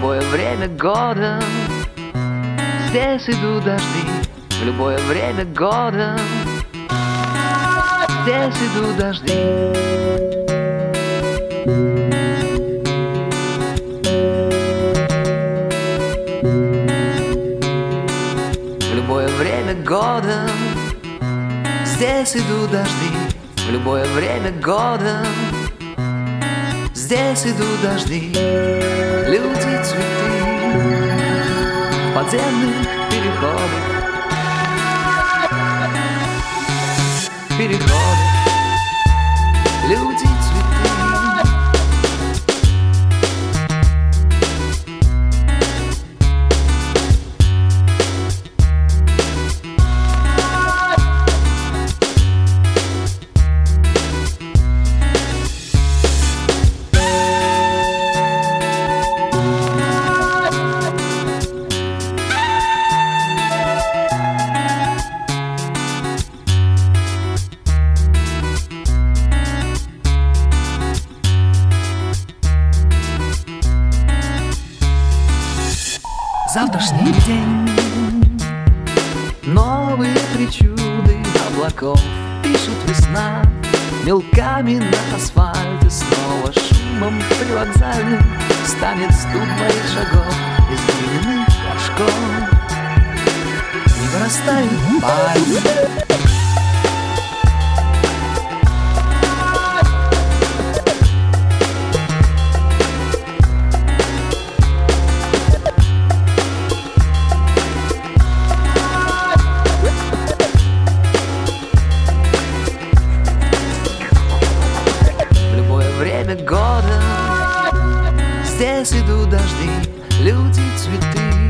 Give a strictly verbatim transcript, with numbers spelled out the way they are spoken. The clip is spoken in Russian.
любое время года здесь идут дожди. В любое время года здесь идут дожди. В любое время года здесь идут дожди. В любое время года здесь идут дожди. Люди, цветы в подземных переходах, переходах. Люди, цветы. Завтрашний день, новые причуды облаков пишут весна мелками на асфальте. Снова шумом привокзальным станет стук моих шагов из глиняных горшков. Не вырастают пальмы, года здесь идут дожди. Люди, цветы.